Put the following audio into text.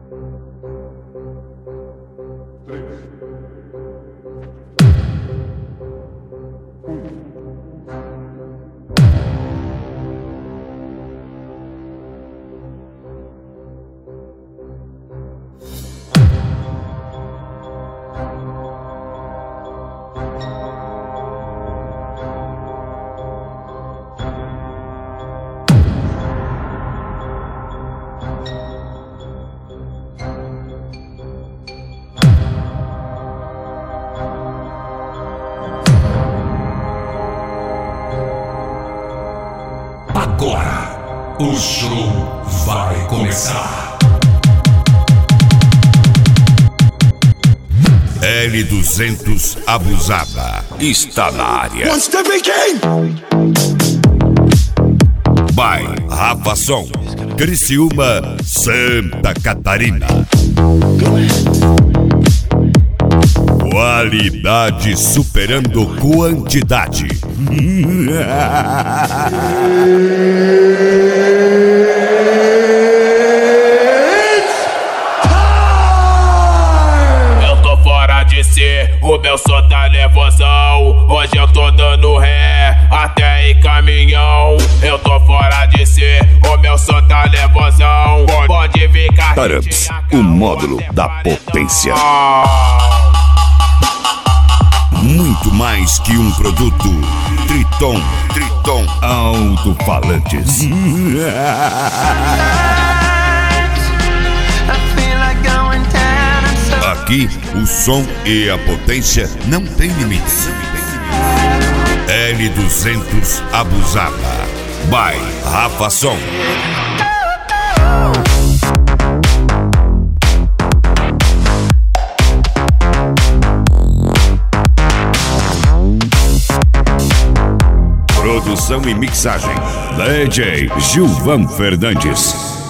Agora, o show vai começar. L200 Abusada está na área. Wants to begin. By Rafa Som, Criciúma, Santa Catarina. Qualidade superando quantidade. Eu tô fora de si, o meu som tá nervosão. Hoje eu tô dando ré, até em caminhão. Eu tô fora de si, o meu som tá nervosão. Pode ficar. Taramps, o módulo da potência. Muito mais que um produto. Triton Alto-Falantes. Aqui, o som e a potência não tem limites. L200 Abusada. By Rafa Som. Produção e mixagem, DJ Gilvan Fernandes.